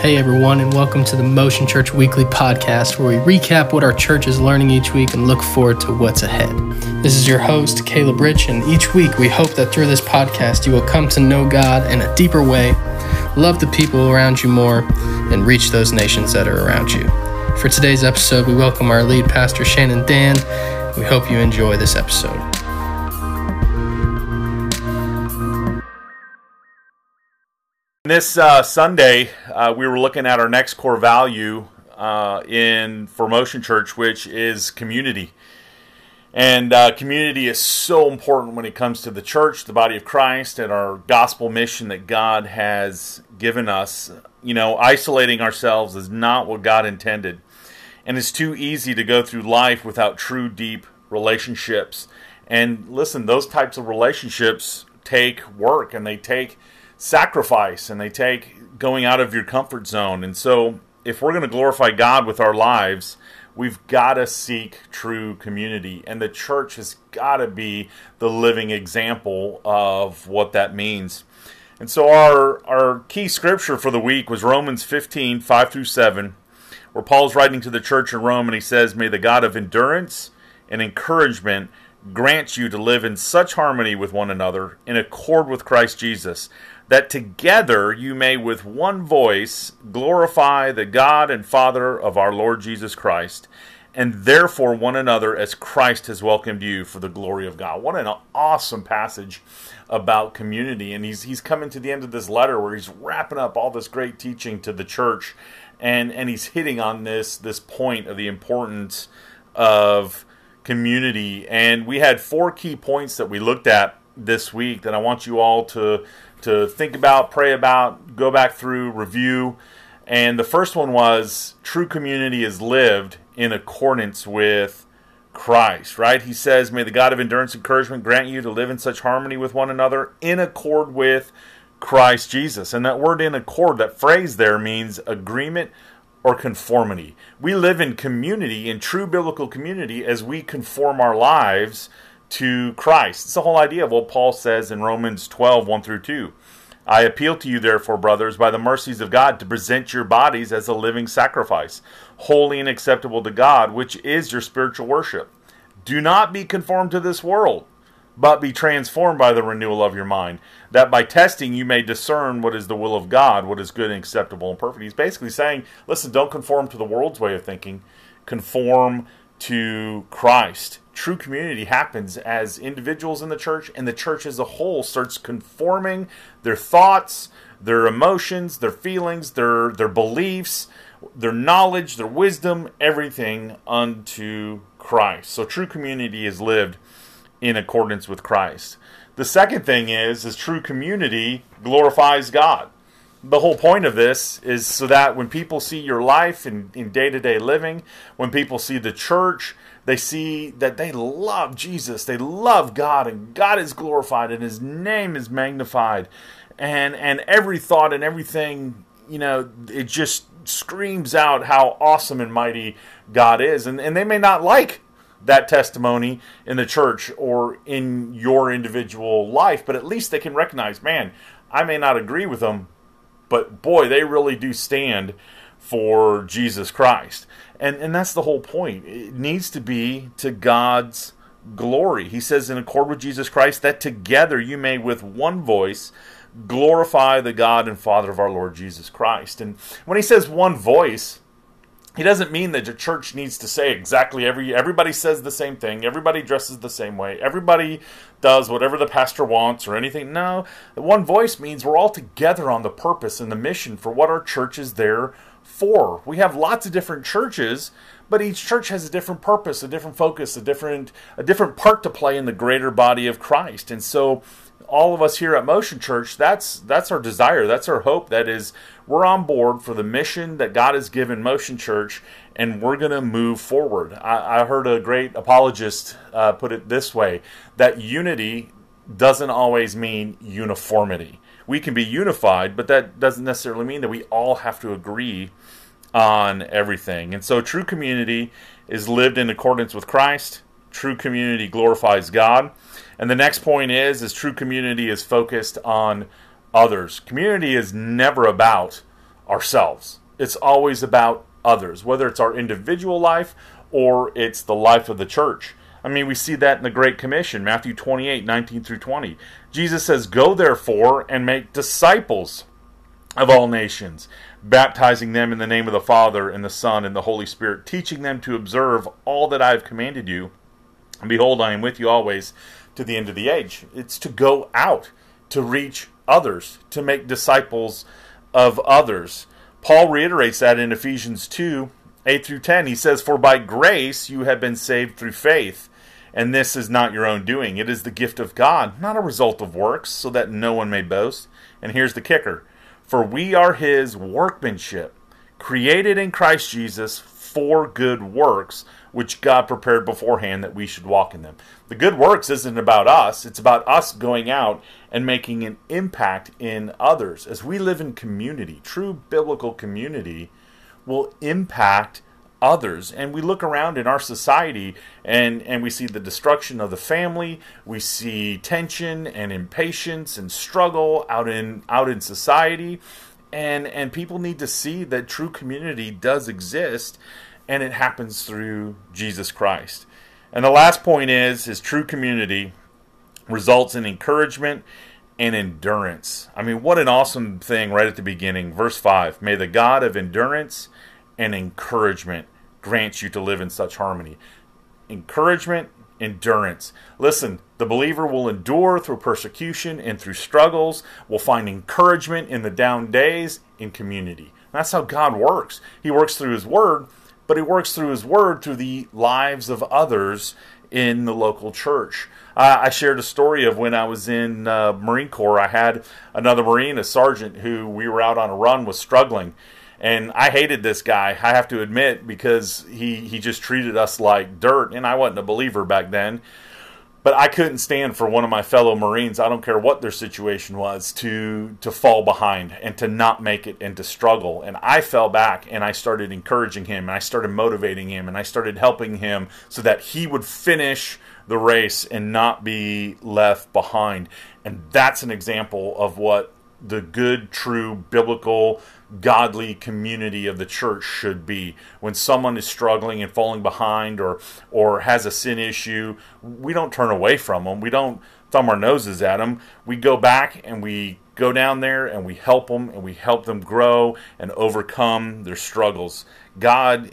Hey everyone, and welcome to the Motion Church Weekly Podcast, where we recap what our church is learning each week and look forward to what's ahead. This is your host, Caleb Rich, and each week we hope that through this podcast you will come to know God in a deeper way, love the people around you more, and reach those nations that are around you. For today's episode, we welcome our lead pastor, Shannon Dan. We hope you enjoy this episode. This Sunday, we were looking at our next core value for Motion Church, which is community. And community is so important when it comes to the church, the body of Christ, and our gospel mission that God has given us. You know, isolating ourselves is not what God intended. And it's too easy to go through life without true, deep relationships. And listen, those types of relationships take work, and they take sacrifice, and they take going out of your comfort zone. And so if we're going to glorify God with our lives, we've got to seek true community, and the church has got to be the living example of what that means. And so our key scripture for the week was Romans 15, 5 through 7, where Paul's writing to the church in Rome, and he says, "May the God of endurance and encouragement grant you to live in such harmony with one another, in accord with Christ Jesus, that together you may with one voice glorify the God and Father of our Lord Jesus Christ, and therefore one another as Christ has welcomed you for the glory of God." What an awesome passage about community. And he's coming to the end of this letter where he's wrapping up all this great teaching to the church, and he's hitting on this point of the importance of community. And we had 4 key points that we looked at this week that I want you all to think about, pray about, go back through, review. And the first one was true community is lived in accordance with Christ, right? He says, "May the God of endurance and encouragement grant you to live in such harmony with one another in accord with Christ Jesus." And that word "in accord," that phrase there, means agreement or conformity. We live in community, in true biblical community, as we conform our lives to Christ. It's the whole idea of what Paul says in Romans 12, 1 through 2. "I appeal to you, therefore, brothers, by the mercies of God, to present your bodies as a living sacrifice, holy and acceptable to God, which is your spiritual worship. Do not be conformed to this world, but be transformed by the renewal of your mind, that by testing you may discern what is the will of God, what is good and acceptable and perfect." He's basically saying, listen, don't conform to the world's way of thinking. Conform to Christ. True community happens as individuals in the church, and the church as a whole starts conforming their thoughts, their emotions, their feelings, their beliefs, their knowledge, their wisdom, everything unto Christ. So true community is lived in accordance with Christ. The second thing is true community glorifies God. The whole point of this is so that when people see your life in day-to-day living, when people see the church, they see that they love Jesus, they love God, and God is glorified, and His name is magnified, and every thought and everything, you know, it just screams out how awesome and mighty God is. And they may not like that testimony in the church or in your individual life, but at least they can recognize, man, I may not agree with them, but boy, they really do stand for Jesus Christ. And that's the whole point. It needs to be to God's glory. He says, in accord with Jesus Christ, that together you may with one voice glorify the God and Father of our Lord Jesus Christ. And when he says one voice, he doesn't mean that the church needs to say exactly everybody says the same thing, everybody dresses the same way, everybody does whatever the pastor wants or anything. No, the one voice means we're all together on the purpose and the mission for what our church is there for. We have lots of different churches, but each church has a different purpose, a different focus, a different part to play in the greater body of Christ. And so all of us here at Motion Church, that's our desire, that's our hope. That is, we're on board for the mission that God has given Motion Church, and we're going to move forward. I heard a great apologist put it this way, that unity doesn't always mean uniformity. We can be unified, but that doesn't necessarily mean that we all have to agree on everything. And so true community is lived in accordance with Christ. True community glorifies God. And the next point is true community is focused on others. Community is never about ourselves. It's always about others, whether it's our individual life or it's the life of the church. I mean, we see that in the Great Commission, Matthew 28:19-20. Jesus says, "Go therefore and make disciples of all nations, baptizing them in the name of the Father and the Son and the Holy Spirit, teaching them to observe all that I have commanded you. And behold, I am with you always to the end of the age." It's to go out, to reach others, to make disciples of others. Paul reiterates that in Ephesians 2:8-10. He says, "For by grace you have been saved through faith, and this is not your own doing. It is the gift of God, not a result of works, so that no one may boast." And here's the kicker. "For we are his workmanship, created in Christ Jesus for good works, which God prepared beforehand that we should walk in them." The good works isn't about us. It's about us going out and making an impact in others. As we live in community, true biblical community will impact others. And we look around in our society and we see the destruction of the family. We see tension and impatience and struggle out in society. And people need to see that true community does exist, and it happens through Jesus Christ. And the last point is true community results in encouragement and endurance. I mean, what an awesome thing right at the beginning. Verse 5, "May the God of endurance and encouragement grant you to live in such harmony." Encouragement, endurance. Listen, the believer will endure through persecution and through struggles, will find encouragement in the down days in community. That's how God works. He works through his word, but he works through his word through the lives of others in the local church. I shared a story of when I was in Marine Corps. I had another Marine, a sergeant, who we were out on a run, was struggling. And I hated this guy, I have to admit, because he just treated us like dirt. And I wasn't a believer back then. But I couldn't stand for one of my fellow Marines, I don't care what their situation was, to fall behind and to not make it and to struggle. And I fell back and I started encouraging him and I started motivating him and I started helping him so that he would finish the race and not be left behind. And that's an example of what the good, true, biblical, godly community of the church should be. When someone is struggling and falling behind or has a sin issue, we don't turn away from them. We don't thumb our noses at them. We go back and we go down there and we help them and we help them grow and overcome their struggles. God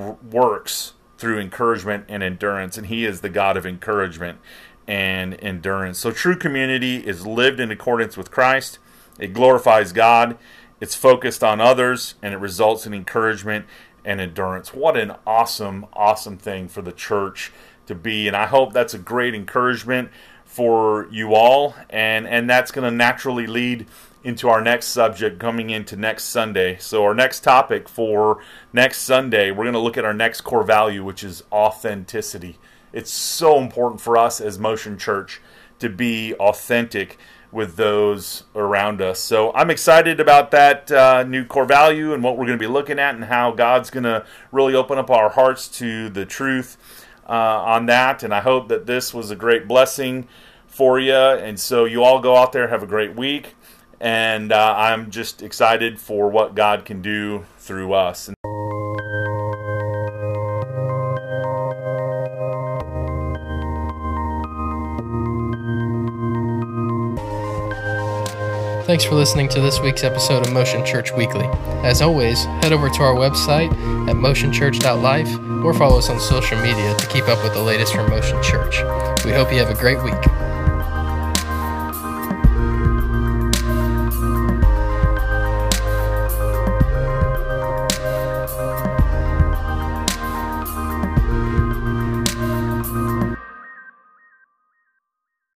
works through encouragement and endurance, and he is the God of encouragement and endurance. So true community is lived in accordance with Christ. It glorifies God, it's focused on others, and it results in encouragement and endurance. What an awesome, awesome thing for the church to be. And I hope that's a great encouragement for you all. And that's going to naturally lead into our next subject coming into next Sunday. So our next topic for next Sunday, we're going to look at our next core value, which is authenticity. It's so important for us as Motion Church to be authentic with those around us. So I'm excited about that new core value and what we're going to be looking at and how God's going to really open up our hearts to the truth on that. And I hope that this was a great blessing for you. And so you all go out there, have a great week. And I'm just excited for what God can do through us. Thanks for listening to this week's episode of Motion Church Weekly. As always, head over to our website at motionchurch.life or follow us on social media to keep up with the latest from Motion Church. We hope you have a great week.